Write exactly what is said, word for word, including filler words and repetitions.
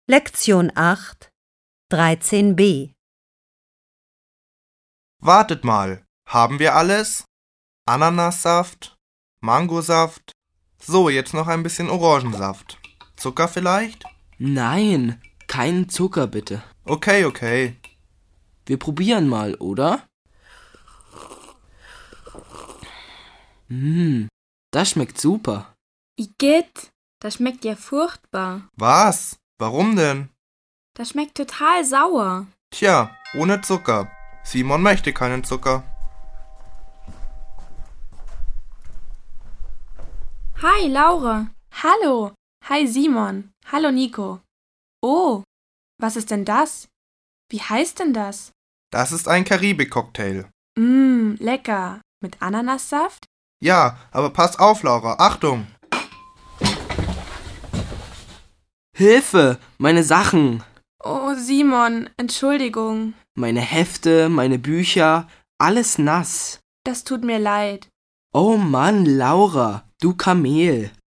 Lektion acht, dreizehn b. Wartet mal, haben wir alles? Ananassaft, Mangosaft. So, jetzt noch ein bisschen Orangensaft. Zucker vielleicht? Nein, keinen Zucker bitte. Okay, okay. Wir probieren mal, oder? Mmh, das schmeckt super. Igitt, das schmeckt ja furchtbar. Was? Warum denn? Das schmeckt total sauer. Tja, ohne Zucker. Simon möchte keinen Zucker. Hi, Laura. Hallo. Hi, Simon. Hallo, Nico. Oh, was ist denn das? Wie heißt denn das? Das ist ein Karibik-Cocktail. Mmm, lecker. Mit Ananassaft? Ja, aber pass auf, Laura. Achtung! Hilfe, meine Sachen, Oh, Simon, Entschuldigung. meine Hefte, meine Bücher, alles nass. Das tut mir leid. Oh Mann, Laura, du Kamel.